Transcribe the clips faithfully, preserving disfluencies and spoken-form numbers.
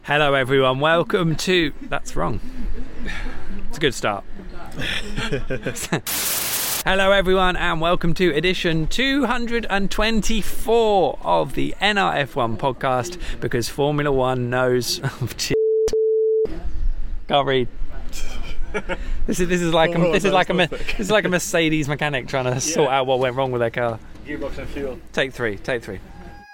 Hello everyone, welcome to... That's wrong. It's a good start. Hello everyone and welcome to edition two hundred twenty-four of the N R F one podcast, because Formula One knows... Can't read. This is this is like a, oh, this is like a perfect. this is like a Mercedes mechanic trying to yeah. sort out what went wrong with their car. Gearbox and fuel. Take three, take three.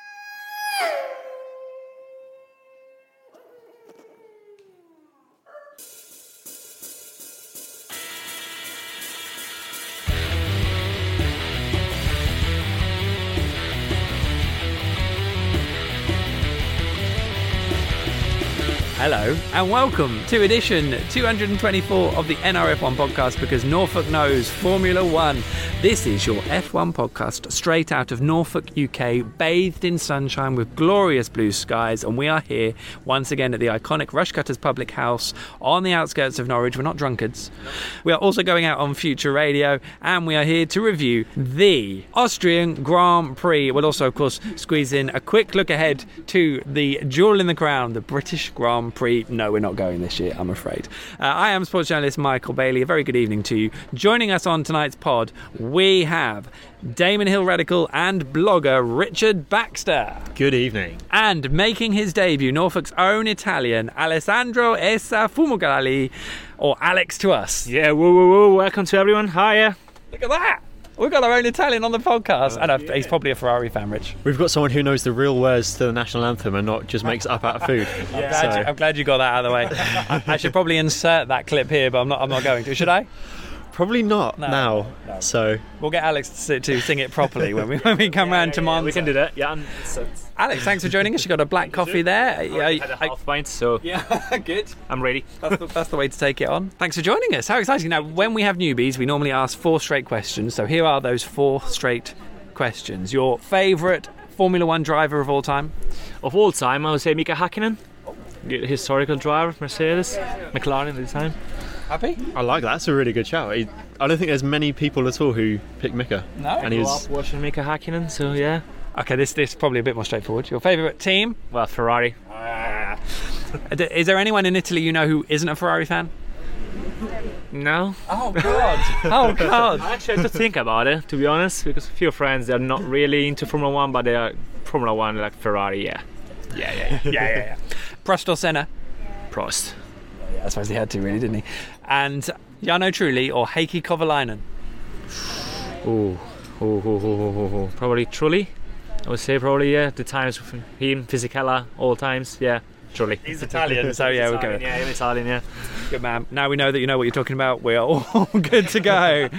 Hello and welcome to edition two hundred twenty-four of the N R F one podcast, because Norfolk knows Formula One. This is your F one podcast straight out of Norfolk, U K, bathed in sunshine with glorious blue skies, and we are here once again at the iconic Rushcutters Public House on the outskirts of Norwich. We're not drunkards. We are also going out on Future Radio, and we are here to review the Austrian Grand Prix. We'll also, of course, squeeze in a quick look ahead to the jewel in the crown, the British Grand Prix. No, we're not going this year, I'm afraid. Uh, I am sports journalist Michael Bailey. A very good evening to you. Joining us on tonight's pod, we have Damon Hill Radical and blogger Richard Baxter. Good evening. And making his debut, Norfolk's own Italian, Alessandro Essa Fumagalli, or Alex to us. Yeah, woo woo woo, welcome to everyone. Hiya. Look at that. We've got our own Italian on the podcast. Oh, and uh, yeah. He's probably a Ferrari fan, Rich. We've got someone who knows the real words to the national anthem and not just makes it up out of food. I'm, glad you, I'm glad you got that out of the way. I, I should probably insert that clip here, but I'm not I'm not going to. Should I? Probably not No. now. No. So We'll get Alex to, to sing it properly when we when we come Yeah, round yeah, to yeah, Monza. we can do that. Yeah. And it's, it's, Alex, thanks for joining us. You got a black coffee there. I Yeah, had a I- half pint, so yeah, good. I'm ready. That's the, that's the way to take it on. Thanks for joining us. How exciting. Now, when we have newbies, we normally ask four straight questions. So here are those four straight questions. Your favourite Formula One driver of all time? Of all time, I would say Mika Hakkinen, good historical driver, Mercedes, McLaren at the time. Happy? I like that. That's a really good shout. He, I don't think there's many people at all who pick Mika. No. And he Grew was up watching Mika Hakkinen, so yeah. Okay, this this is probably a bit more straightforward. Your favourite team? Well, Ferrari. Is there anyone in Italy you know who isn't a Ferrari fan? No. Oh, God. Oh, God. I actually had to think about it, to be honest, because a few friends, they're not really into Formula One, but they are Formula One, like Ferrari, yeah. Yeah, yeah, yeah. yeah, yeah, yeah. Prost or Senna? Prost. Yeah, I suppose he had to, really, didn't he? And Jarno Trulli or Heikki Kovalainen? Ooh. Ooh, ooh, ooh, ooh, ooh, ooh. Probably Trulli. I would say probably, yeah. The times with him, Fisichella, all times, yeah. Trulli. He's Italian, so yeah, we'll go. Italian, yeah, I'm Italian, yeah. Good man. Now we know that you know what you're talking about. We're all good to go.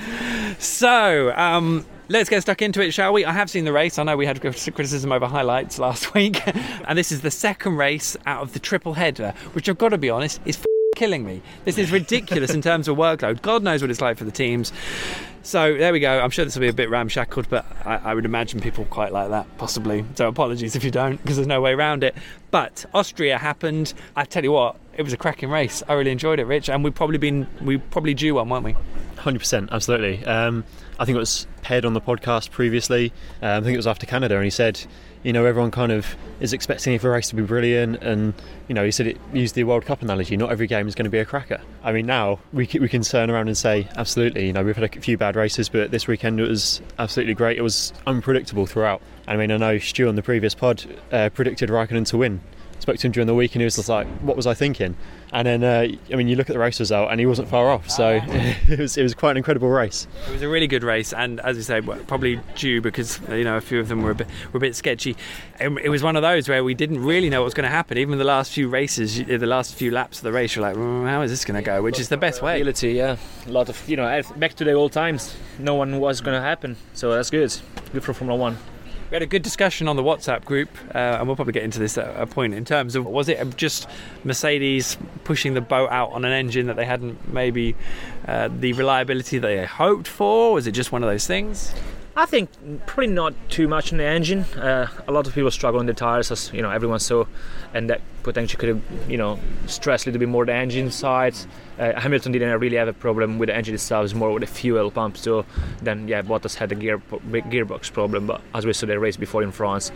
So, um, let's get stuck into it, shall we? I have seen the race. I know we had criticism over highlights last week. And this is the second race out of the triple header, which I've got to be honest, is f- killing me. This is ridiculous in terms of workload. God knows what it's like for the teams. So there we go. I'm sure this will be a bit ramshackled, but I, I would imagine people quite like that, possibly. So apologies if you don't, because there's no way around it. But Austria happened. I tell you what, it was a cracking race. I really enjoyed it, Rich, and we've probably been we probably due one, weren't we? one hundred percent, absolutely. Um, I think it was Ped on the podcast previously. Um, I think it was after Canada, and he said, you know, everyone kind of is expecting the race to be brilliant, and you know, he said it used the World Cup analogy. Not every game is going to be a cracker. I mean, now we can, we can turn around and say, absolutely. You know, we've had a few bad races, but this weekend it was absolutely great. It was unpredictable throughout. I mean, I know Stu on the previous pod uh, predicted Raikkonen to win. Spoke to him during the week, and he was just like, "What was I thinking?" And then, uh, I mean, you look at the race result, and he wasn't far off. So it was it was quite an incredible race. It was a really good race, and as you say, probably due because you know a few of them were a bit were a bit sketchy. It was one of those where we didn't really know what was going to happen. Even the last few races, the last few laps of the race, you're like, mm, "How is this going to go?" Which is the best way. Ability, yeah. A lot of, you know, back to the old times. No one was going to happen, so that's good. Good for Formula One. We had a good discussion on the WhatsApp group, uh, and we'll probably get into this at a point in terms of, was it just Mercedes pushing the boat out on an engine that they hadn't maybe uh, the reliability they hoped for? Was it just one of those things? I think probably not too much on the engine. Uh, a lot of people struggle on the tires, as you know, everyone saw, and that potentially could have, you know, stressed a little bit more the engine side. Uh, Hamilton didn't really have a problem with the engine itself; it was more with the fuel pump. So then, yeah, Bottas had the gear gearbox problem. But as we saw the race before in France,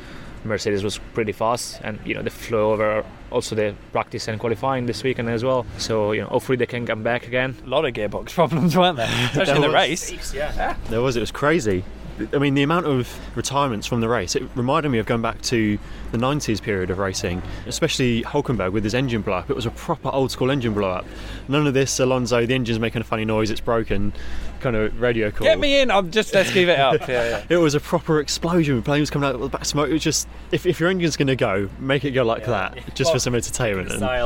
Mercedes was pretty fast, and you know they flew over also the practice and qualifying this weekend as well. So you know hopefully they can come back again. A lot of gearbox problems, weren't there? Especially in the race. Yeah. There was. It was crazy. I mean, the amount of retirements from the race, it reminded me of going back to the nineties period of racing, especially Hülkenberg with his engine blow-up. It was a proper old-school engine blow-up. None of this, Alonso, the engine's making a funny noise, it's broken, kind of radio call. Get me in, I'm just, let's give it up. Yeah, yeah. It was a proper explosion with flames coming out of the back smoke. It was just, if, if your engine's going to go, make it go like Yeah. that, just Well, for some entertainment. And Style.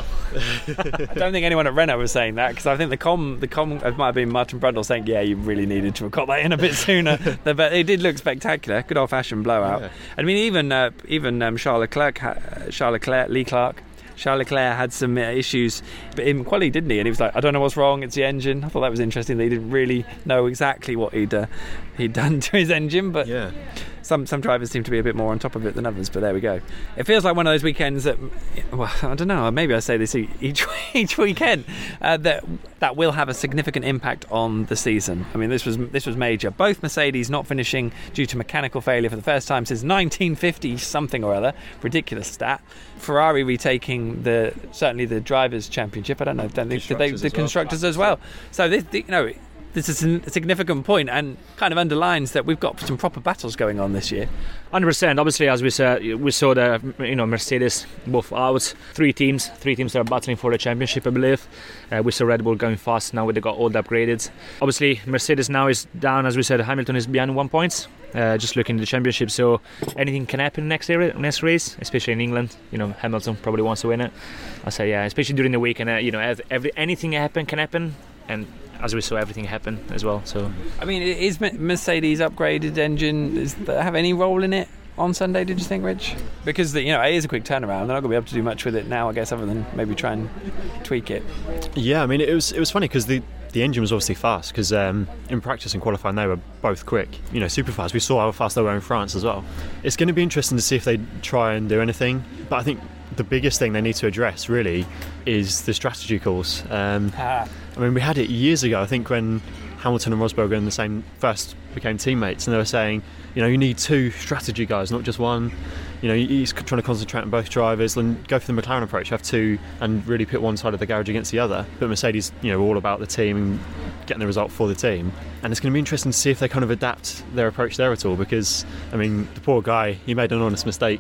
I don't think anyone at Renault was saying that, because I think the com, the com, it might have been Martin Brundle saying, yeah, you really needed to have got that in a bit sooner. But it did look spectacular, good old-fashioned blowout. Yeah. I mean, even uh, even um, Charles Leclerc, ha- Charles Leclerc, Lee Clark, Charles Leclerc had some uh, issues in quali, didn't he? And he was like, I don't know what's wrong, it's the engine. I thought that was interesting that he didn't really know exactly what he'd uh, he'd done to his engine, but yeah. some some drivers seem to be a bit more on top of it than others, but there we go. It feels like one of those weekends that, well, I don't know, maybe I say this each each weekend, uh, that that will have a significant impact on the season. I mean, this was this was major. Both Mercedes not finishing due to mechanical failure for the first time since nineteen fifty something or other, ridiculous stat. Ferrari retaking the certainly the drivers' championship. I don't know, don't think did they, Constructors the as well. constructors as well. So this, you know. This is a significant point and kind of underlines that we've got some proper battles going on this year. one hundred percent. Obviously, as we said, we saw the you know Mercedes both out. Three teams, three teams that are battling for the championship, I believe. Uh, we saw Red Bull going fast now. They got all upgraded. Obviously, Mercedes now is down. As we said, Hamilton is behind one point. Uh, just looking at the championship, so anything can happen next year, next race, especially in England. You know, Hamilton probably wants to win it. I say, yeah, especially during the week, and uh, you know, every anything happen can happen, and as we saw, everything happen as well. So, I mean, is Mercedes' upgraded engine, does that have any role in it on Sunday, did you think, Rich? Because the, you know, it is a quick turnaround. They're not going to be able to do much with it now, I guess, other than maybe try and tweak it. Yeah, I mean, it was it was funny because the the engine was obviously fast because um, in practice and qualifying they were both quick, you know, super fast. We saw how fast they were in France as well. It's going to be interesting to see if they try and do anything, but I think the biggest thing they need to address really is the strategy calls. Um, Ah. I mean, we had it years ago, I think, when Hamilton and Rosberg in the same first became teammates, and they were saying, you know, you need two strategy guys, not just one. You know, he's trying to concentrate on both drivers and go for the McLaren approach, have two and really pit one side of the garage against the other. But Mercedes, you know, all about the team and getting the result for the team. And it's going to be interesting to see if they kind of adapt their approach there at all, because, I mean, the poor guy, he made an honest mistake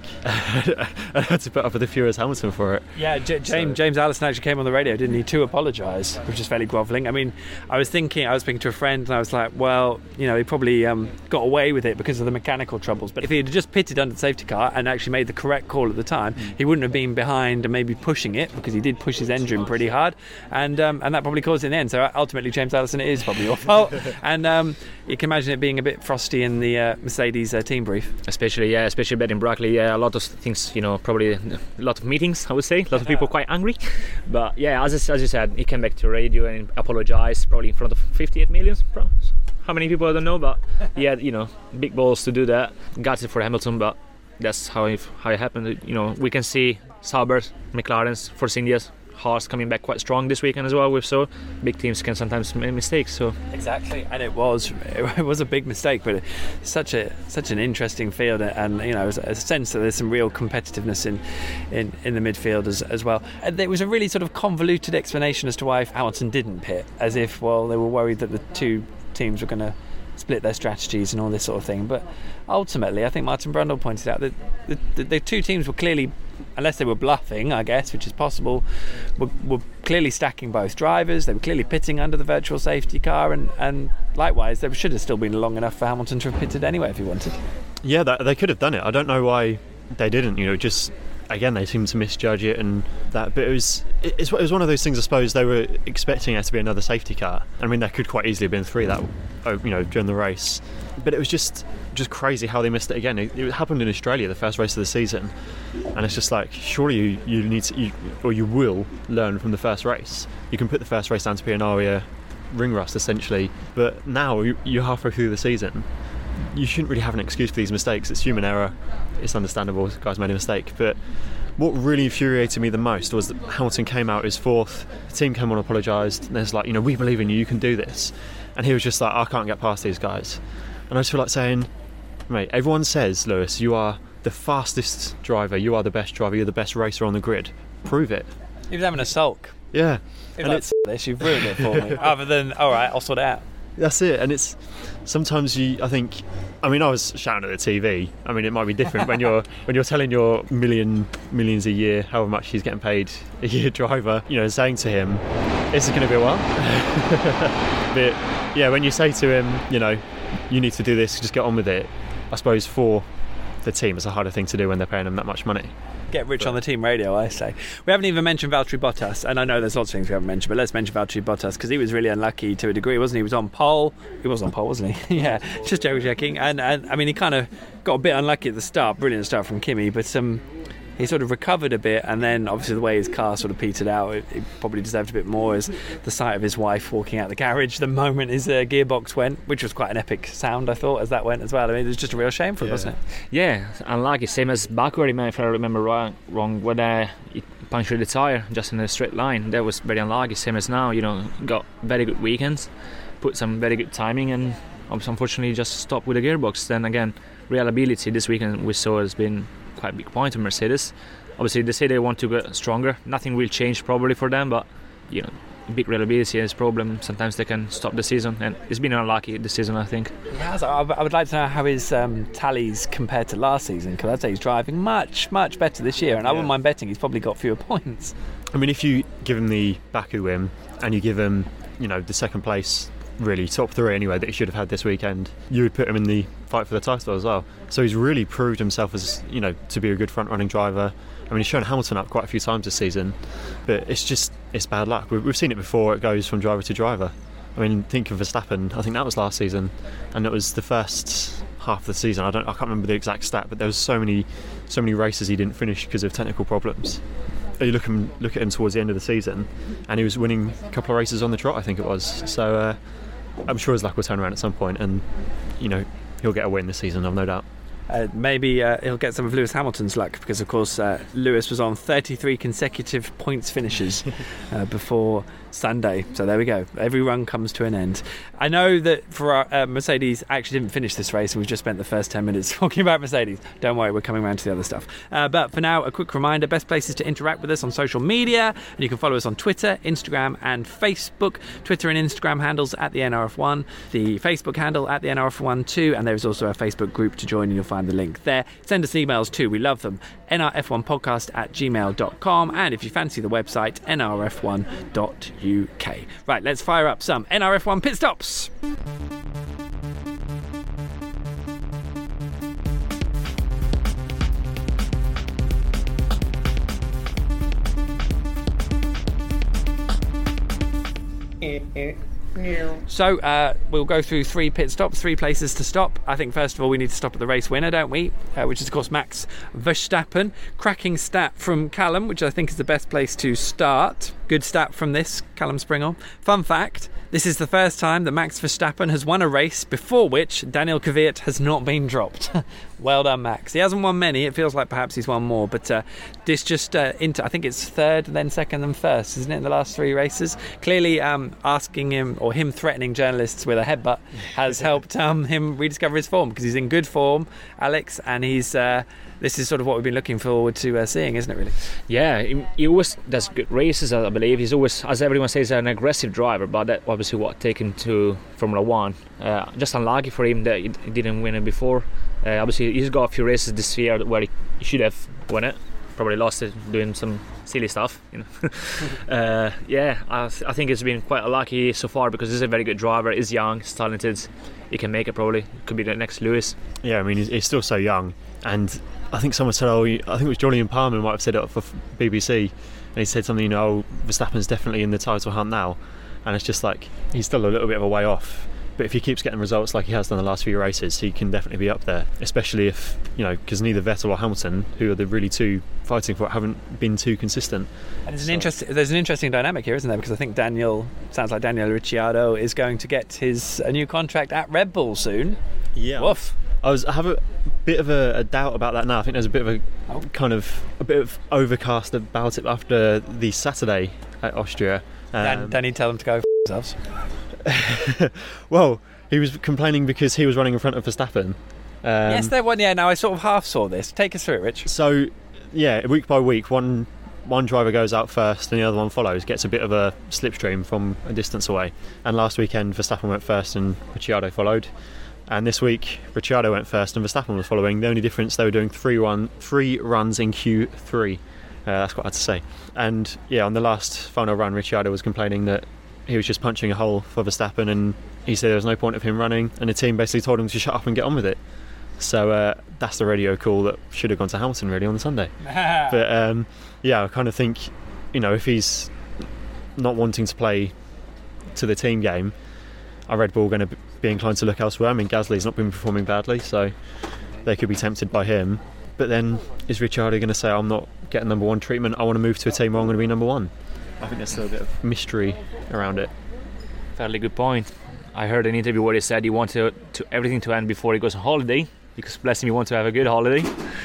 and had to put up with a few as Hamilton for it. Yeah, J- James So- James Allison actually came on the radio, didn't he, to apologise, which is fairly grovelling. I mean, I was thinking, I was speaking to a friend, and I was like, well, you know, he probably um, got away with it because of the mechanical troubles. But if he had just pitted under the safety car and actually made the correct call at the time, mm. he wouldn't have been behind and maybe pushing it, because he did push his engine pretty hard, and um, and that probably caused it in the end. So ultimately, James Allison, it is probably your fault. And um, you can imagine it being a bit frosty in the uh, Mercedes uh, team brief. especially yeah, especially betting Brackley, yeah, a lot of things, you know, probably a lot of meetings, I would say, a lot of people quite angry. But yeah, as as you said, he came back to radio and apologized, probably in front of fifty-eight million. How many people I don't know, but he had, you know, big balls to do that. Got it for Hamilton, but that's how it, how it happened. You know, we can see Sauber's, McLaren's, Force India's, Haas coming back quite strong this weekend as well. We saw big teams can sometimes make mistakes. So Exactly, and it was it was a big mistake, but such a such an interesting field, and you know, a sense that there's some real competitiveness in in, in the midfield as, as well. And there was a really sort of convoluted explanation as to why Hamilton didn't pit, as if, well, they were worried that the two teams were going to split their strategies and all this sort of thing. But ultimately, I think Martin Brundle pointed out that the, the, the two teams were clearly, unless they were bluffing, I guess, which is possible, were, were clearly stacking both drivers. They were clearly pitting under the virtual safety car, and, and likewise, there should have still been long enough for Hamilton to have pitted anyway if he wanted. Yeah, that, they could have done it. I don't know why they didn't. You know, just again, they seemed to misjudge it, and that. But it was it, it was one of those things. I suppose they were expecting there to be another safety car. I mean, there could quite easily have been three that, you know, during the race. But it was just just crazy how they missed it again. It, it happened in Australia, the first race of the season, and it's just like, surely you, you need to, you, or you will learn from the first race. You can put the first race down to be an ARIA ring rust essentially, but now you, you're halfway through the season. You shouldn't really have an excuse for these mistakes. It's human error. It's understandable. The guy's made a mistake. But what really infuriated me the most was that Hamilton came out as fourth. The team came on, apologised, and there's like, you know, we believe in you. You can do this. And he was just like, I can't get past these guys. And I just feel like saying, mate, everyone says, Lewis, you are the fastest driver, you are the best driver, you're the best racer on the grid. Prove it. He was having a sulk. Yeah. He And was like, this, you've ruined it for me. Other than, all right, I'll sort it out. That's it. And it's sometimes you, I think, I mean, I was shouting at the T V. I mean, it might be different when you're when you're telling your million millions a year, however much he's getting paid a year driver, you know, saying to him, this is going to be a while. But yeah, when you say to him, you know, you need to do this, just get on with it. I suppose for the team, it's a harder thing to do when they're paying them that much money. Get rich on the team radio, I say. We haven't even mentioned Valtteri Bottas, and I know there's lots of things we haven't mentioned, but let's mention Valtteri Bottas because he was really unlucky to a degree, wasn't he? He was on pole. He was on pole, wasn't he? Yeah, just double checking. And, and I mean, he kind of got a bit unlucky at the start. Brilliant start from Kimi, but um, he sort of recovered a bit, and then obviously the way his car sort of petered out, it, it probably deserved a bit more as the sight of his wife walking out the garage the moment his uh, gearbox went, which was quite an epic sound, I thought, as that went as well. I mean, it was just a real shame for him, Yeah. wasn't it? Yeah, unlucky. Same as Baku, if I remember wrong, wrong when uh, he punctured the tire just in a straight line. That was very unlucky. Same as now, you know, got very good weekends, put some very good timing, and unfortunately just stopped with the gearbox. Then again, reliability this weekend we saw has been quite a big point to Mercedes. Obviously, they say they want to get stronger. Nothing will change probably for them, but you know, big reliability is a problem. Sometimes they can stop the season, and it's been unlucky this season, I think. Yeah, so I I would like to know how his um, tallies compared to last season, because I'd say he's driving much, much better this year, and I wouldn't Yeah. mind betting he's probably got fewer points. I mean, if you give him the Baku win and you give him, you know, the second place, really top three anyway, that he should have had this weekend, you would put him in the fight for the title as well. So he's really proved himself as, you know, to be a good front-running driver. I mean, he's shown Hamilton up quite a few times this season, but it's just, it's bad luck. We've, we've seen it before, it goes from driver to driver. I mean, think of Verstappen, I think that was last season, and it was the first half of the season, I don't, I can't remember the exact stat, but there was so many so many races he didn't finish because of technical problems. You look, him, look at him towards the end of the season, and he was winning a couple of races on the trot, I think it was. So uh, I'm sure his luck will turn around at some point, and, you know, he'll get a win this season, I've no doubt. Uh, maybe uh, he'll get some of Lewis Hamilton's luck, because of course uh, Lewis was on thirty-three consecutive points finishes uh, before Sunday, so there we go, every run comes to an end. I know that for our, uh, Mercedes actually didn't finish this race, and we've just spent the first ten minutes talking about Mercedes. Don't worry, we're coming around to the other stuff, uh, but for now, a quick reminder, best places to interact with us on social media, and you can follow us on Twitter, Instagram and Facebook. Twitter and Instagram handles at the N R F one, the Facebook handle at the N R F one too, and there is also a Facebook group to join, and you'll find the link there. Send us emails too, we love them. N R F one podcast at gmail dot com, and if you fancy the website, N R F one dot U K. Right, let's fire up some N R F one pit stops. So uh, we'll go through three pit stops, three places to stop. I think first of all we need to stop at the race winner, don't we? Uh, which is of course Max Verstappen. Cracking stat from Callum, which I think is the best place to start. Good stat from this, Callum Springall. Fun fact, this is the first time that Max Verstappen has won a race before which Daniel Kvyat has not been dropped. Well done, Max. He hasn't won many, it feels like perhaps he's won more, but uh, this just, uh, into, I think it's third, then second, then first, isn't it, in the last three races? Clearly um, asking him, or him threatening journalists with a headbutt has helped um, him rediscover his form, because he's in good form, Alex, and he's... Uh, this is sort of what we've been looking forward to uh, seeing, isn't it, really? Yeah, he, he always does good races, I believe. He's always, as everyone says, an aggressive driver, but that obviously what taken to Formula One. Uh, just unlucky for him that he didn't win it before. Uh, obviously, he's got a few races this year where he should have won it. Probably lost it doing some silly stuff, you know. uh, yeah, I, th- I think it's been quite unlucky so far, because he's a very good driver. He's young, he's talented. He can make it probably. Could be the next Lewis. Yeah, I mean, he's, he's still so young, and I think someone said, oh, I think it was Julian Palmer might have said it for B B C, and he said something, you know, oh, Verstappen's definitely in the title hunt now, and it's just like, he's still a little bit of a way off, but if he keeps getting results like he has done the last few races, he can definitely be up there, especially if, you know, because neither Vettel or Hamilton, who are the really two fighting for it, haven't been too consistent. And it's an So- interesting, there's an interesting dynamic here, isn't there? Because I think Daniel, sounds like Daniel Ricciardo is going to get his a new contract at Red Bull soon. Yeah. Woof. I was I have a bit of a, a doubt about that now. I think there's a bit of a Oh. kind of a bit of overcast about it after the Saturday at Austria. Dan, Um, Danny, tell them to go f*** themselves. well, he was complaining because he was running in front of Verstappen, Um, yes, there one. Yeah, now I sort of half saw this. Take us through it, Rich. So, yeah, week by week, one one driver goes out first and the other one follows, gets a bit of a slipstream from a distance away. And last weekend, Verstappen went first and Ricciardo followed. And this week, Ricciardo went first and Verstappen was following. The only difference, they were doing three run three runs in Q three. Uh, that's what I had to say. And yeah, on the last final run, Ricciardo was complaining that he was just punching a hole for Verstappen, and he said there was no point of him running, and the team basically told him to shut up and get on with it. So uh, that's the radio call that should have gone to Hamilton really on the Sunday. But um, yeah, I kind of think, you know, if he's not wanting to play to the team game, are Red Bull going to be inclined to look elsewhere? I mean, Gasly's not been performing badly, so they could be tempted by him. But then is Ricciardo going to say, I'm not getting number one treatment, I want to move to a team where I'm going to be number one? I think there's still a bit of mystery around it. Fairly good point. I heard an interview where he said he wanted to, everything to end before he goes on holiday, because bless him, he wants to have a good holiday.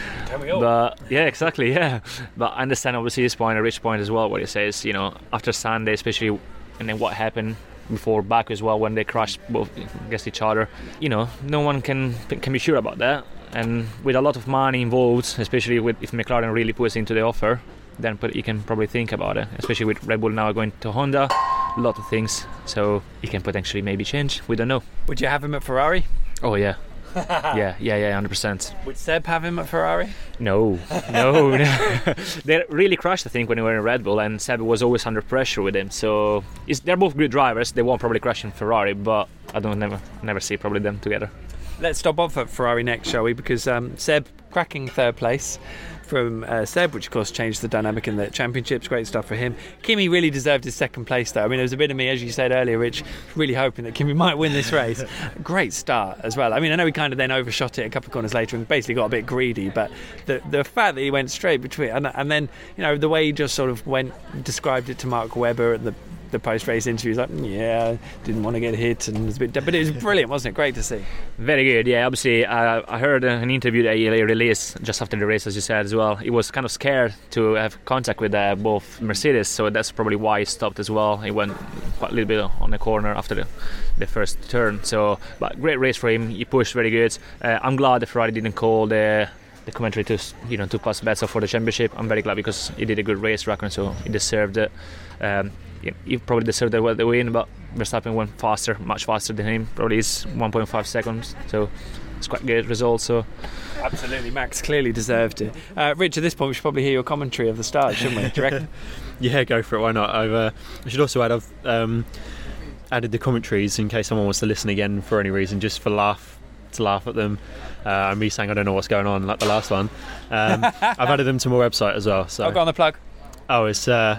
But yeah, exactly, yeah. But I understand obviously his point, a rich point as well, what he says, you know, after Sunday, especially, and then what happened before Baku as well, when they crashed both against each other. You know, no one can can be sure about that. And with a lot of money involved, especially with if McLaren really puts into the offer, then you can probably think about it. Especially with Red Bull now going to Honda, a lot of things. So it can potentially maybe change. We don't know. Would you have him at Ferrari? Oh yeah. yeah, yeah, yeah, one hundred percent. Would Seb have him at Ferrari? No, no, no. They really crashed, I think, when they were in Red Bull, and Seb was always under pressure with him. So it's, they're both good drivers. They won't probably crash in Ferrari, but I don't never, never see probably them together. Let's stop off at Ferrari next, shall we? Because um, Seb cracking third place from uh, Seb, which of course changed the dynamic in the championships. Great stuff for him. Kimi really deserved his second place though. I mean, there was a bit of me, as you said earlier, Rich, really hoping that Kimi might win this race. Great start as well. I mean, I know he kind of then overshot it a couple of corners later and basically got a bit greedy, but the the fact that he went straight between and, and then, you know, the way he just sort of went, described it to Mark Webber at the the post-race interview, like, yeah, didn't want to get hit, and it was a bit, but it was brilliant, wasn't it? Great to see. Very good, yeah. Obviously, uh, I heard an interview that he released just after the race, as you said as well. He was kind of scared to have contact with uh, both Mercedes, so that's probably why he stopped as well. He went quite a little bit on the corner after the, the first turn. So, but great race for him. He pushed very good. Uh, I'm glad that Ferrari didn't call the. the commentary to, you know, to pass Vettel for the championship. I'm very glad because he did a good race, Raikkonen, so he deserved it. Um, he probably deserved the, the win, but Verstappen went faster, much faster than him. Probably is one point five seconds, so it's quite a good result. So absolutely, Max clearly deserved it. Uh, Rich, at this point, we should probably hear your commentary of the start, shouldn't we? Do you reckon? Yeah, go for it. Why not? I've, uh, I should also add, I've um, added the commentaries in case someone wants to listen again for any reason, just for laugh. to laugh at them uh, and me saying I don't know what's going on like the last one. um, I've added them to my website as well, so I'll go on the plug. Oh, it's uh,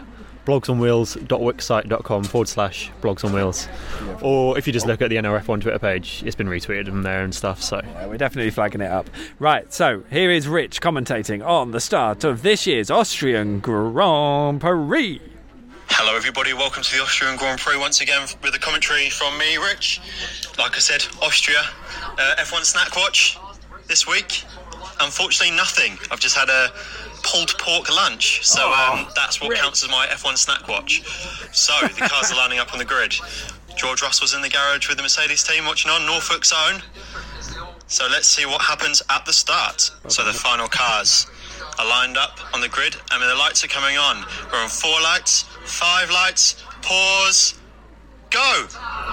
blogsonwheels.wixsite.com forward slash blogs on wheels, or if you just look at the N R F one Twitter page, it's been retweeted from there and stuff, so yeah, we're definitely flagging it up. Right, so here is Rich commentating on the start of this year's Austrian Grand Prix. Hello everybody, welcome to the Austrian Grand Prix once again with a commentary from me, Rich. Like I said, Austria, uh, F one Snack Watch this week. Unfortunately nothing. I've just had a pulled pork lunch, so um, that's what counts as my F one Snack Watch. So the cars are lining up on the grid. George Russell's in the garage with the Mercedes team watching on, Norfolk's own. So let's see what happens at the start. So the final cars are lined up on the grid, and the lights are coming on. We're on four lights, five lights, pause, go!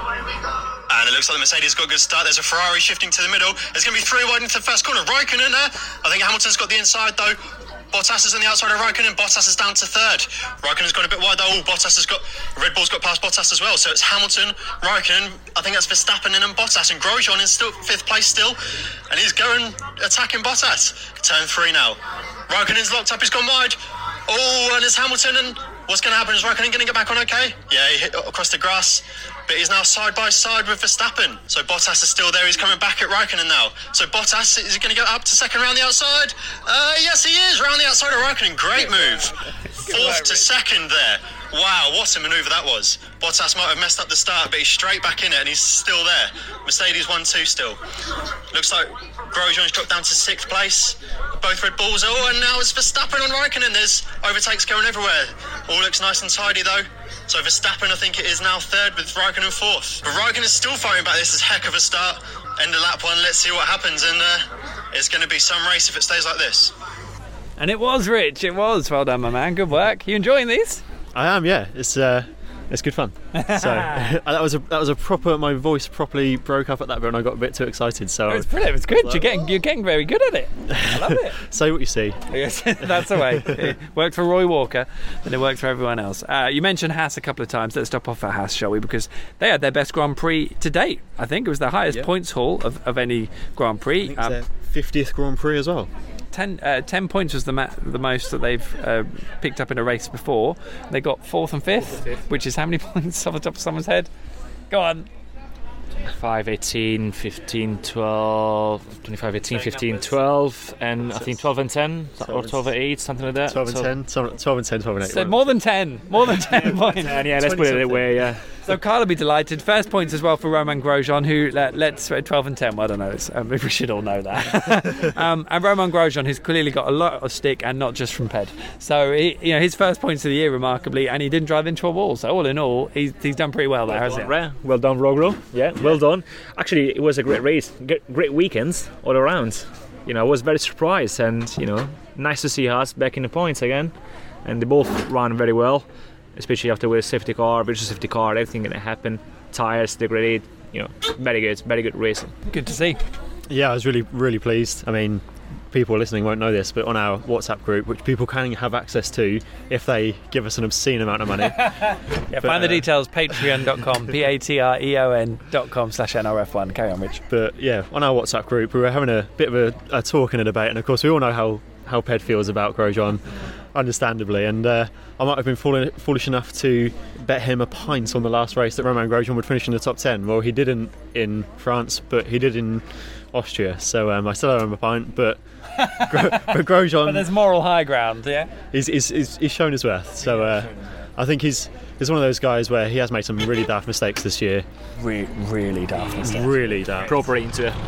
And it looks like the Mercedes got a good start. There's a Ferrari shifting to the middle. There's going to be three wide into the first corner. Raikkonen there. I think Hamilton's got the inside though. Bottas is on the outside of Raikkonen. Bottas is down to third. Raikkonen's got a bit wide though. Oh, Bottas has got, Red Bull's got past Bottas as well. So it's Hamilton, Raikkonen, I think that's Verstappen and Bottas. And Grosjean is still fifth place still. And he's going attacking Bottas. Turn three now. Raikkonen's locked up, he's gone wide. Oh, and it's Hamilton, and what's going to happen? Is Raikkonen going to get back on okay? Yeah, he hit across the grass, but he's now side by side with Verstappen. So Bottas is still there, he's coming back at Raikkonen now. So Bottas, is he going to go up to second round the outside? Uh, yes, he is, round the outside of Raikkonen, great move. Fourth to second there. Wow, what a manoeuvre that was. Bottas might have messed up the start, but he's straight back in it and he's still there. Mercedes one two still. Looks like Grosjean's dropped down to sixth place. Both Red Bulls. Oh, and now it's Verstappen on Raikkonen. There's overtakes going everywhere. All looks nice and tidy though. So Verstappen, I think it is now third with Raikkonen fourth. But Raikkonen is still fighting back. This is heck of a start. end of lap one. Let's see what happens, and uh, it's going to be some race if it stays like this. And it was, Rich. It was. Well done, my man. Good work. You enjoying these? I am, yeah. It's uh, it's good fun. So that was a that was a proper. My voice properly broke up at that bit, and I got a bit too excited. So It's brilliant. It's good. You're getting you're getting very good at it. I love it. say what you see. Yes, that's the way. It worked for Roy Walker, and it worked for everyone else. Uh, you mentioned Haas a couple of times. Let's stop off at Haas, shall we? Because they had their best Grand Prix to date. I think it was the highest Yeah. points haul of, of any Grand Prix. It's their fiftieth Grand Prix as well. Ten, uh, ten points was the ma- the most that they've uh, picked up in a race before. They got fourth and fifth, Fourth and fifth. which is how many points off the top of someone's head? Go on. five, eighteen, fifteen, twelve, twenty-five, eighteen, fifteen, twelve, and I think twelve and ten, or twelve and eight, something like that. twelve and So- ten, twelve and ten, twelve and eight. So more than ten. More than ten points. And yeah, let's put it that way, yeah. So Carl will be delighted. First points as well for Romain Grosjean, who let, let's uh, twelve and ten. Well, I don't know. It's, um, we should all know that. um, and Romain Grosjean, who's clearly got a lot of stick, and not just from P E D. So he, you know, his first points of the year, remarkably, and he didn't drive into a wall. So all in all, he's, he's done pretty well there, hasn't he? Well, well done, Rogro. Yeah, well done. Actually, it was a great race, great, great weekends all around. You know, I was very surprised, and you know, nice to see us back in the points again. And they both ran very well, especially after with safety car, virtual safety car, everything that happened. Tires degraded. You know, very good, very good racing. Good to see. Yeah, I was really, really pleased. I mean, people listening won't know this, but on our WhatsApp group, which people can have access to if they give us an obscene amount of money. Yeah, But, find the uh, details, patreon dot com, P A T R E O N dot com slash N R F one. Carry on, Rich. But yeah, on our WhatsApp group, we were having a bit of a, a talk and a debate, and of course, we all know how how P E D feels about Grosjean, understandably. And uh, I might have been fool- foolish enough to bet him a pint on the last race that Romain Grosjean would finish in the top ten. Well, he didn't in France, but he did in Austria. So um, I still owe him a pint, but. Gro- but Grosjean, But there's moral high ground, yeah? he's, he's, he's, he's shown his worth. So uh, I think he's he's one of those guys where he has made some really daft mistakes this year. Re- really daft mistake. Really daft. Proper into it.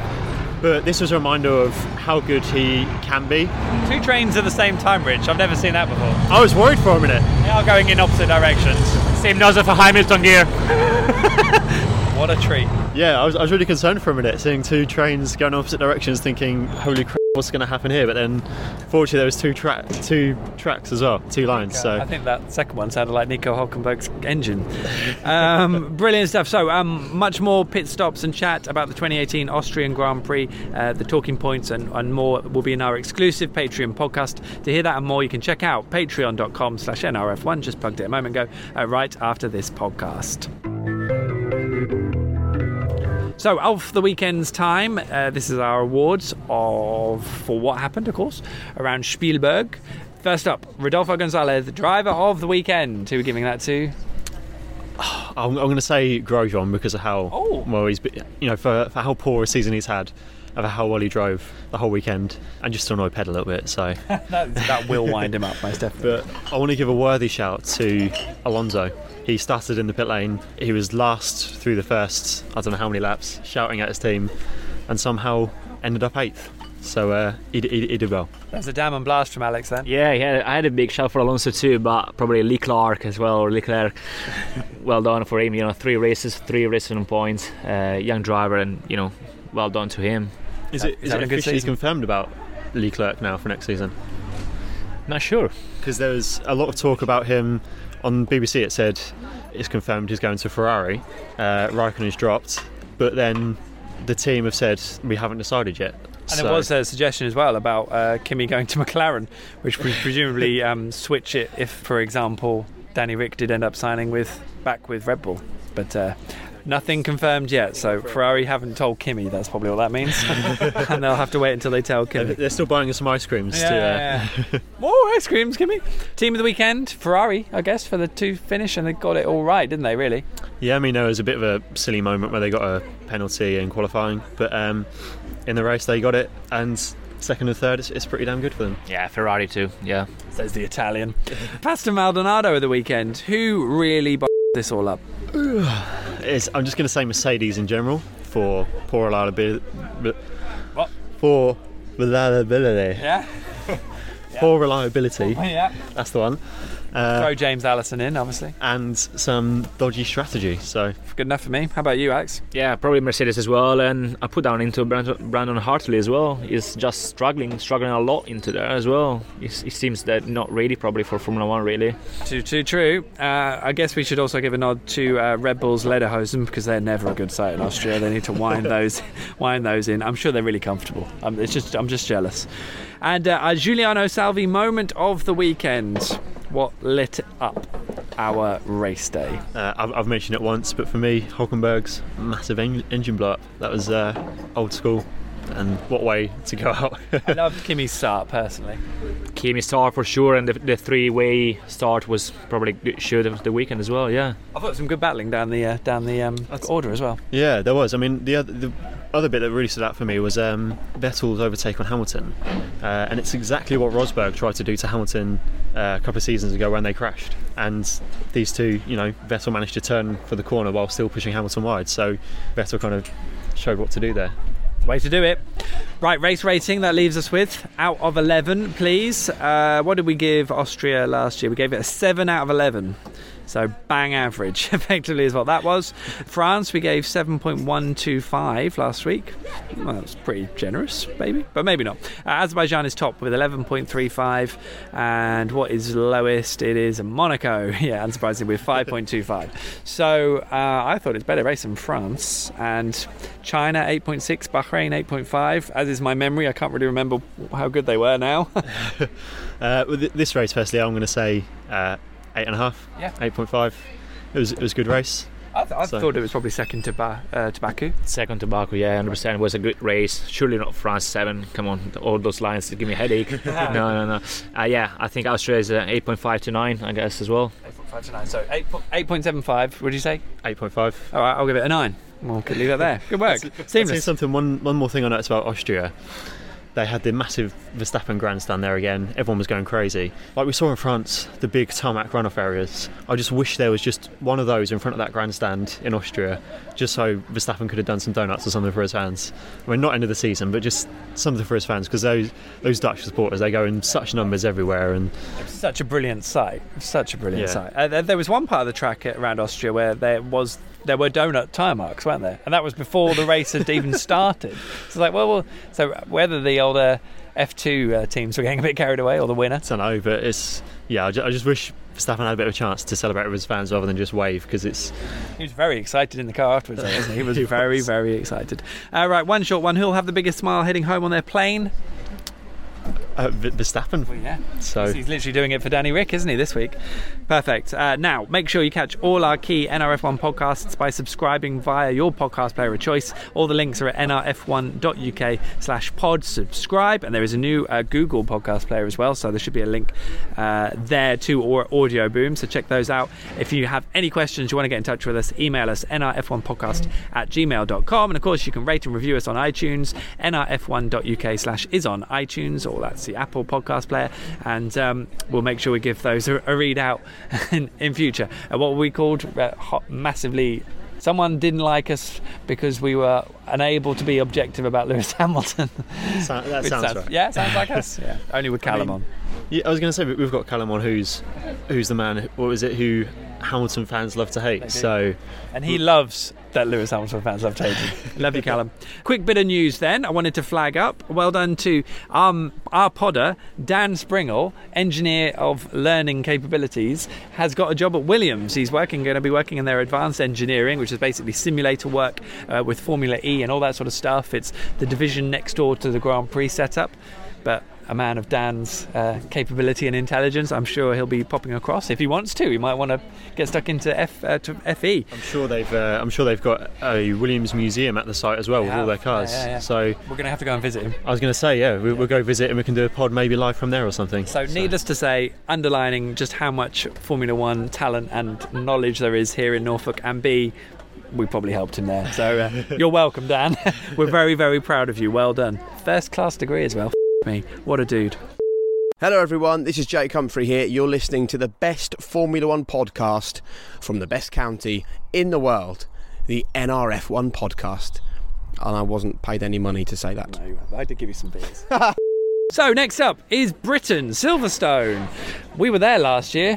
But this was a reminder of how good he can be. Two trains at the same time, Rich. I've never seen that before. I was worried for a minute. They are going in opposite directions. Same nozzle for Hamilton gear. What a treat. Yeah, I was, I was really concerned for a minute, seeing two trains going in opposite directions, thinking, holy crap, what's going to happen here? But then, fortunately, there was two, tra- two tracks as well, two lines. So I think that second one sounded like Nico Hulkenberg's engine. Um, brilliant stuff. So, um, much more pit stops and chat about the twenty eighteen Austrian Grand Prix, uh, the talking points and, and more will be in our exclusive Patreon podcast. To hear that and more, you can check out patreon dot com slash N R F one. Just plugged it a moment ago, uh, right after this podcast. So, off the weekend's time, uh, this is our awards of for what happened, of course, around Spielberg. First up, Rodolfo Gonzalez, driver of the weekend. Who are we giving that to? I'm, I'm going to say Grosjean because of how Oh. well he's been, you know, for, for how poor a season he's had, of how well he drove the whole weekend, and just to annoy P E D a little bit. So, that, that will wind him up, most definitely. but I want to give a worthy shout to Alonso. He started in the pit lane. He was last through the first, I don't know how many laps, shouting at his team, and somehow ended up eighth. So uh, he, he, he did well. That's a damn and blast from Alex then. Yeah, yeah, I had a big shout for Alonso too, but probably Leclerc as well, or Leclerc. Well done for him, you know, three races, three races on points. Uh, young driver, and you know, well done to him. Is it, Is is that it a good officially season? confirmed about Leclerc now for next season? Not sure. Because there was a lot of talk about him on B B C. It said it's confirmed he's going to Ferrari. Uh, Raikkonen's dropped, but then the team have said we haven't decided yet. And So- there was a suggestion as well about uh, Kimi going to McLaren, which would presumably um, switch it if, for example, Danny Rick did end up signing with back with Red Bull. But uh, nothing confirmed yet, so Ferrari haven't told Kimi. That's probably what that means. And they'll have to wait until they tell Kimi. They're still buying us some ice creams. Yeah, to, uh, yeah, yeah. More ice creams, Kimi. Team of the weekend, Ferrari, I guess, for the two finish, and they got it all right, didn't they, really? Yeah, I mean, there was a bit of a silly moment where they got a penalty in qualifying, but um, in the race they got it, and second and third, it's, it's pretty damn good for them. Yeah, Ferrari too. Yeah. Says the Italian. Pastor Maldonado of the weekend. Who really b****d this all up? It's, I'm just going to say Mercedes in general for poor reliability. What? For reliability. Yeah? Poor reliability. Yeah. That's the one. Uh, Throw James Allison in, obviously. and some dodgy strategy. So Good enough for me. How about you, Alex? Yeah, probably Mercedes as well, and I put down into Brandon, Brandon Hartley as well. He's just struggling, struggling a lot into there as well. He seems that not ready probably for Formula One really. Too, too true. Uh, I guess we should also give a nod to uh, Red Bull's Lederhosen, because they're never a good sight in Austria. They need to wind those, wind those in. I'm sure they're really comfortable. Um, it's just, I'm just jealous. And uh, a Giuliano Salvi moment of the weekend. What lit up our race day? uh, I've, I've mentioned it once, but for me, Hulkenberg's massive en- engine blow up. That was uh, old school, and what way to go out. I loved Kimi's start personally. Kimi start for sure, and the, the three-way start was probably good should of the weekend as well. Yeah, I thought some good battling down the uh, down the um, order as well. Yeah, there was. I mean, the other, the other bit that really stood out for me was um, Vettel's overtake on Hamilton, uh, and it's exactly what Rosberg tried to do to Hamilton uh, a couple of seasons ago when they crashed. And these two, you know, Vettel managed to turn for the corner while still pushing Hamilton wide. So Vettel kind of showed what to do there. Way to do it. Right, race rating, that leaves us with out of eleven, please. Uh, what did we give Austria last year? We gave it a seven out of eleven. So bang average, effectively, is what that was. France, we gave seven point one two five last week. Well, that's pretty generous, maybe, but maybe not. Uh, Azerbaijan is top with eleven point three five, and what is lowest? It is Monaco. Yeah, unsurprisingly, with five point two five. So uh, I thought it's better race than France. And China, eight point six, Bahrain, eight point five. As is my memory, I can't really remember how good they were now. uh, with this race, firstly, I'm going to say uh, eight and a half, yeah, eight point five. It was it was a good race. I, th- I So- thought it was probably second to, ba- uh, to Baku. second to Baku. Yeah, one hundred percent was a good race. Surely not France seven. Come on, all those lines give me a headache. no, no, no. Uh, yeah, I think Austria is uh, eight point five to nine, I guess as well. eight point five to nine, so eight point seven five, would you say? eight point five. All right, I'll give it a nine. We'll leave it there. Good work. I'd say Seamless. something. One one more thing I noticed about Austria. They had the massive Verstappen grandstand there again. Everyone was going crazy. Like we saw in France, the big tarmac runoff areas. I just wish there was just one of those in front of that grandstand in Austria, just so Verstappen could have done some donuts or something for his fans. I mean, not end of the season, but just something for his fans, because those those Dutch supporters, they go in such numbers everywhere. And Such a brilliant sight. Such a brilliant Yeah. sight. Uh, there- there was one part of the track around Austria where there was there were donut tyre marks, weren't there? And that was before the race had even started. So it's like, well, well, so whether the older F two uh, teams were getting a bit carried away, or the winner. I don't know, but it's yeah. I just, I just wish Verstappen had a bit of a chance to celebrate with his fans rather than just wave, because it's He was very excited in the car afterwards, though, wasn't he? He was He very, was. very excited. Uh, right, one short one. Who'll have the biggest smile heading home on their plane? uh, V- Verstappen. Well, yeah. So He's literally doing it for Danny Rick, isn't he, this week? Perfect. Uh, now, make sure you catch all our key N R F one podcasts by subscribing via your podcast player of choice. All the links are at n r f one dot u k slash pod. Subscribe. And there is a new uh, Google podcast player as well, so there should be a link uh, there to or Audio Boom, so check those out. If you have any questions, you want to get in touch with us, email us n r f one podcast at gmail dot com. And of course, you can rate and review us on iTunes. n r f one dot u k slash is on iTunes, or that's the Apple podcast player, and um, we'll make sure we give those a, a read out in, in future. Uh, what we called uh, hot, massively someone didn't like us because we were unable to be objective about Lewis Hamilton. So- that Which sounds right. Yeah, sounds like us. Yeah, only with Callum I on. mean, Yeah, I was going to say, but we've got Callum on, who's who's the man. What was it? Who Hamilton fans love to hate. do. So And he loves that Lewis Hamilton fans love changing. Love you, Callum. Quick bit of news then. I wanted to flag up. Well done to um, our podder, Dan Springle, engineer of learning capabilities, has got a job at Williams. He's working, going to be working in their advanced engineering, which is basically simulator work uh, with Formula E and all that sort of stuff. It's the division next door to the Grand Prix setup. But a man of Dan's uh, capability and intelligence, I'm sure he'll be popping across if he wants to. He might want to get stuck into F uh, to F E. I'm sure they've uh, I'm sure they've got a Williams museum at the site as well with They all their have. cars. Yeah, yeah, yeah. So We're going to have to go and visit him. I was going to say, yeah, we, we'll go visit and we can do a pod maybe live from there or something. So, needless to say, underlining just how much Formula One talent and knowledge there is here in Norfolk, and B, we probably helped him there. So, uh, you're welcome, Dan. We're very, very proud of you. Well done. First class degree as well. F- me. What a dude. Hello everyone, this is Jake Humphrey here. You're listening to the best Formula One podcast from the best county in the world, the N R F one podcast. And I wasn't paid any money to say that. No, I did give you some beers. So, next up is Britain, Silverstone. We were there last year.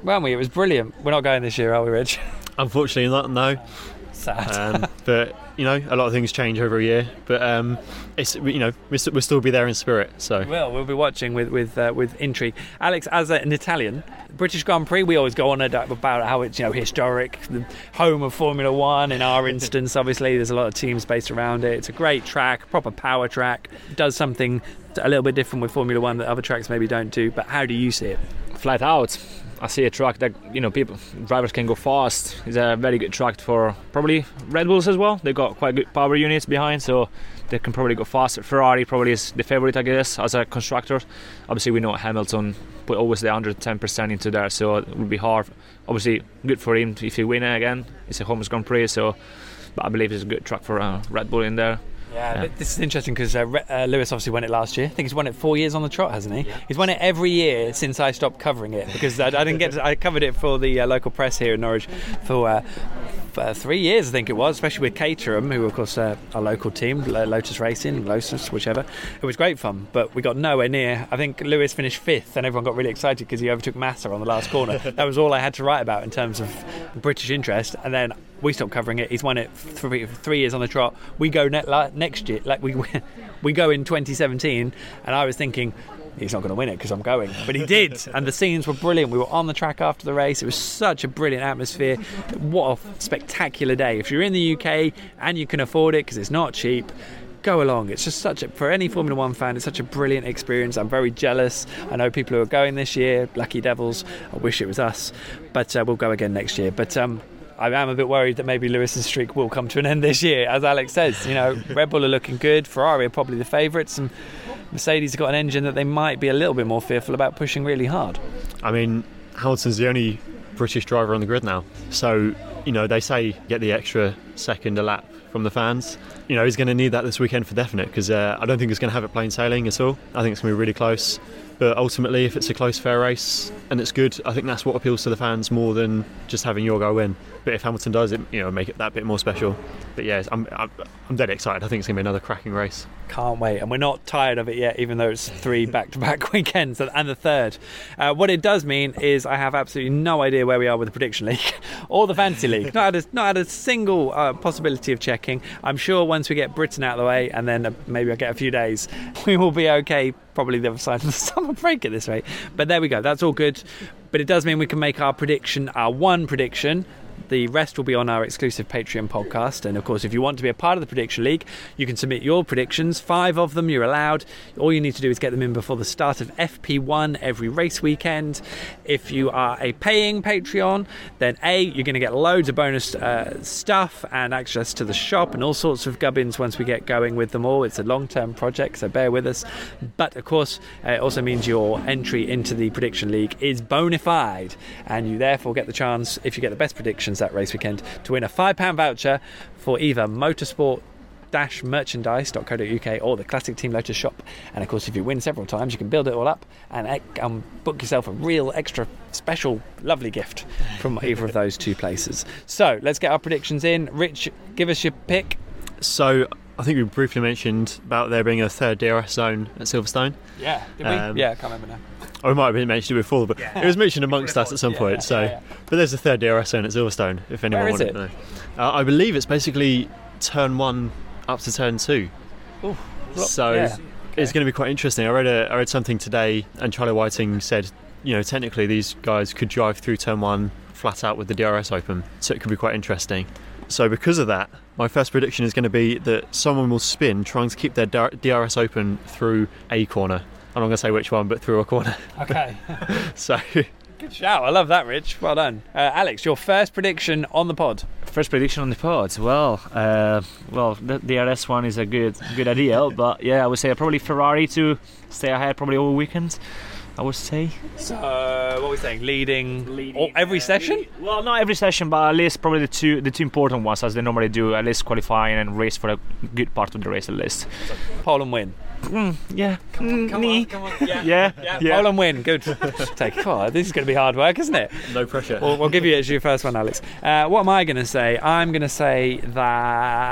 weren't we? It was brilliant. We're not going this year, are we, Rich? Unfortunately not, no. Sad. Um, but, you know, a lot of things change over a year. But, um, it's you know, we'll, st- we'll still be there in spirit. So Well, we'll be watching with with uh, with intrigue. Alex, as an Italian, British Grand Prix, we always go on about how it's, you know, historic, the home of Formula One. In our instance, obviously, there's a lot of teams based around it. It's a great track, proper power track. It does something a little bit different with Formula One that other tracks maybe don't do. But how do you see it? Flat out, I see a track that, you know, people drivers can go fast. It's a very good track for probably Red Bulls as well. They've got quite good power units behind, so they can probably go fast. Ferrari probably is the favourite, I guess, as a constructor. Obviously, we know Hamilton put always the one hundred ten percent into there, so it would be hard. Obviously, good for him if he win it again. It's a home Grand Prix, so but I believe it's a good track for uh, Red Bull in there. Yeah, yeah. This is interesting because uh, uh, Lewis obviously won it last year. I think he's won it four years on the trot, hasn't he? Yeah. He's won it every year since I stopped covering it because I, I didn't get. To, I covered it for the uh, local press here in Norwich for, uh, for three years, I think it was, especially with Caterham, who of course uh, our local team, Lotus Racing, Lotus, whichever. It was great fun, but we got nowhere near. I think Lewis finished fifth, and everyone got really excited because he overtook Massa on the last corner. That was all I had to write about in terms of British interest, and then we stopped covering it. He's won it for three, three years on the trot. We go net, like, next year, like we we go in twenty seventeen, and I was thinking he's not going to win it because I'm going, but he did, and the scenes were brilliant. We were on the track after the race. It was such a brilliant atmosphere. What a spectacular day. If you're in the U K and you can afford it because it's not cheap, go along. It's just such a, for any Formula One fan, it's such a brilliant experience. I'm very jealous. I know people who are going this year, lucky devils. I wish it was us, but uh, we'll go again next year. But um I am a bit worried that maybe Lewis's streak will come to an end this year. As Alex says, you know, Red Bull are looking good, Ferrari are probably the favourites, and Mercedes have got an engine that they might be a little bit more fearful about pushing really hard. I mean, Hamilton's the only British driver on the grid now, so, you know, they say get the extra second a lap from the fans. You know, he's going to need that this weekend for definite, because uh, I don't think he's going to have it plain sailing at all. I think it's going to be really close. But ultimately, if it's a close, fair race and it's good, I think that's what appeals to the fans more than just having your guy win. But if Hamilton does it, you know, make it that bit more special. But yeah, I'm I'm, I'm dead excited. I think it's going to be another cracking race. Can't wait, and we're not tired of it yet, even though it's three back-to-back weekends and the third. Uh, what it does mean is I have absolutely no idea where we are with the prediction league or the fantasy league. Not had a, not had a single uh, possibility of checking. I'm sure once we get Britain out of the way, and then uh, maybe I'll get a few days, we will be okay. Probably the other side of the summer break at this rate. But there we go. That's all good. But it does mean we can make our prediction, our one prediction. The rest will be on our exclusive Patreon podcast. And of course, if you want to be a part of the Prediction League, you can submit your predictions. Five of them, you're allowed. All you need to do is get them in before the start of F P one every race weekend. If you are a paying Patreon, then A, you're going to get loads of bonus uh, stuff and access to the shop and all sorts of gubbins once we get going with them all. It's a long-term project, so bear with us. But of course, uh, it also means your entry into the Prediction League is bona fide, and you therefore get the chance, if you get the best predictions that race weekend, to win a five pound voucher for either motorsport merchandise dot co dot uk or the Classic Team Lotus shop. And of course, if you win several times, you can build it all up and um, book yourself a real extra special lovely gift from either of those two places. So let's get our predictions in. Rich, give us your pick. So I think we briefly mentioned about there being a third D R S zone at Silverstone. Yeah, did we? Um, yeah, I can't remember now. Or it might have been mentioned before, but yeah. it was mentioned amongst us at some yeah, point. yeah, so, yeah, yeah. But there's a third D R S zone at Silverstone. If anyone Where is wanted it? to know, uh, I believe it's basically turn one up to turn two. Ooh, so yeah. it's going to be quite interesting. I read a, I read something today, and Charlie Whiting said, you know, technically these guys could drive through turn one flat out with the D R S open, so it could be quite interesting. So because of that, my first prediction is going to be that someone will spin trying to keep their D R S open through a corner. I'm not going to say which one, but through a corner. Okay. So good shout. I love that, Rich. Well done. Uh, Alex, your first prediction on the pod. First prediction on the pod. Well, uh, well, the D R S one is a good, good idea, but yeah, I would say probably Ferrari to stay ahead probably all weekend. I would say. So, what are we saying? Leading, Leading all, every uh, session? Leading, well, not every session, but at least probably the two, the two important ones, as they normally do. At least qualifying and race for a good part of the race, at least. Pole and win. Mm, yeah. Come on, come on, come on. Yeah, yeah, yeah. yeah. Pole and win. Good. Take. Oh, this is going to be hard work, isn't it? No pressure. We'll, we'll give you it's your first one, Alex. Uh, what am I going to say? I'm going to say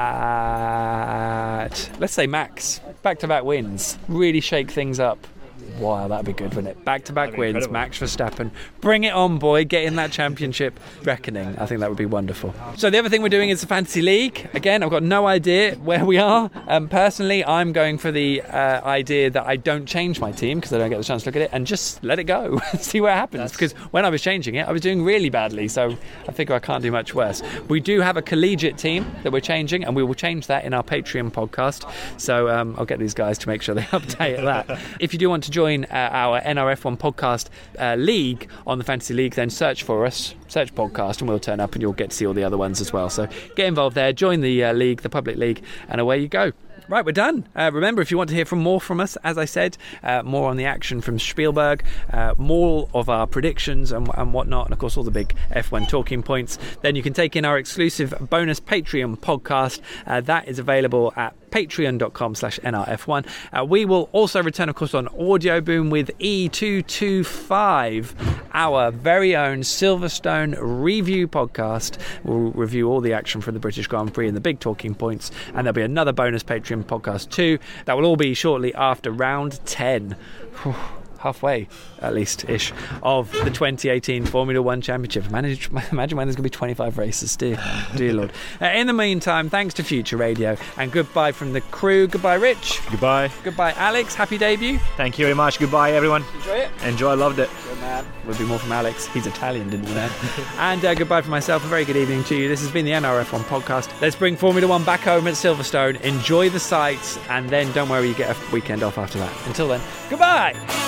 that. Let's say Max. Back-to-back wins. Really shake things up. Wow, that'd be good, wouldn't it? Back-to-back That'd be wins, incredible. Max Verstappen. Bring it on, boy. Get in that championship reckoning. I think that would be wonderful. So the other thing we're doing is the Fantasy League. Again, I've got no idea where we are. Um, personally, I'm going for the uh, idea that I don't change my team because I don't get the chance to look at it and just let it go. See what happens. That's... Because when I was changing it, I was doing really badly. So I figure I can't do much worse. We do have a collegiate team that we're changing, and we will change that in our Patreon podcast. So um, I'll get these guys to make sure they update that. If you do want to join uh, our N R F one podcast uh, league on the Fantasy League, then search for us, search podcast, and we'll turn up and you'll get to see all the other ones as well. So get involved there, join the uh, league, the public league, and away you go. Right, we're done. Uh, remember, if you want to hear from more from us, as I said, uh, more on the action from Spielberg, uh, more of our predictions and, and whatnot, and of course all the big F one talking points, then you can take in our exclusive bonus Patreon podcast. Uh, that is available at patreon.com slash nrf1. Uh, we will also return, of course, on Audio Boom with E two twenty-five, our very own Silverstone review podcast. We'll review all the action from the British Grand Prix and the big talking points, and there'll be another bonus Patreon podcast too. That will all be shortly after round ten. Halfway, at least, ish, of the twenty eighteen Formula One Championship. Manage, imagine when there's going to be twenty-five races, dear, dear Lord. Uh, in the meantime, thanks to Future Radio, and goodbye from the crew. Goodbye, Rich. Goodbye. Goodbye, Alex. Happy debut. Thank you very much. Goodbye, everyone. Enjoy it. Enjoy. Loved it. Good man. Would be more from Alex. He's Italian, didn't you know? And uh, goodbye from myself. A very good evening to you. This has been the N R F one podcast. Let's bring Formula One back home at Silverstone. Enjoy the sights, and then don't worry, you get a weekend off after that. Until then, goodbye.